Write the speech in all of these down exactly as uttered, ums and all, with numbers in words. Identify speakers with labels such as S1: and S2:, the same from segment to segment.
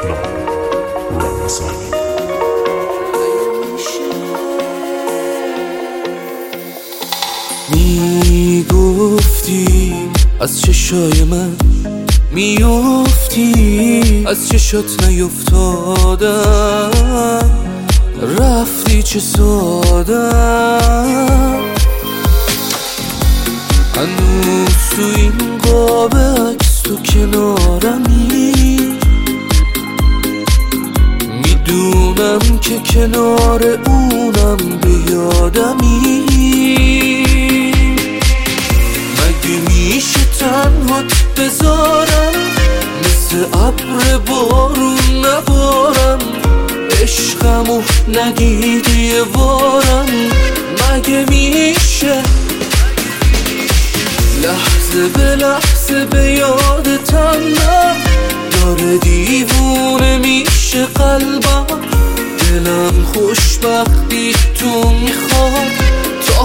S1: میگفتی از چشای من میافتی، از چشات نیفتادم، رفتی چه سادم. هنوز تو این قاب عکس تو کنارمی، میدونم که کنار اونم به یادمی. مگه میشه تنهات بذارم، مثل ابر بارون نبارم، عشقمو نگیدی یه بارم. مگه میشه لحظه به لحظه به یادتم نه، داره دیوونه میشه قلبم، دلم خوشبختی تو میخواد تا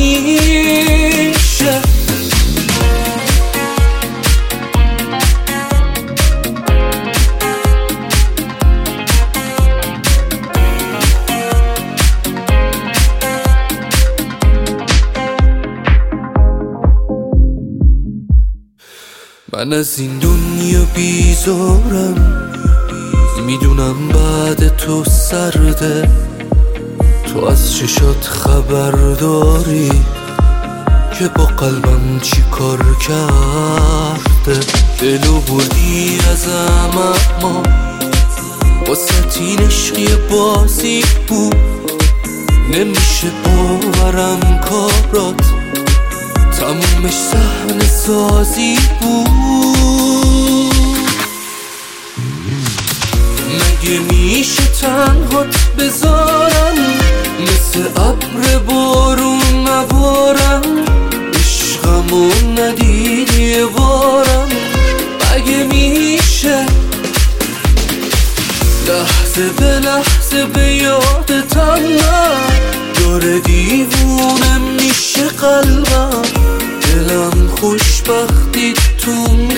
S1: همیشه. من از این دنیا بیزارم، میدونم بعد تو سرده، تو از چشات خبر داری که با قلبم چی کار کرده. دلو بردی ازم اما واسه این عشقی بازی بود، نمیشه باورم کارات تمومش صحنه سازی بود. مگه میشه تنهات بذارم، مثل ابر بارون نبارم، عشقمو ندیدی یه بارم. مگه میشه لحظه به لحظه به یادتم نه، داره دیوونه میشه قلبم، دلم خوشبختی تو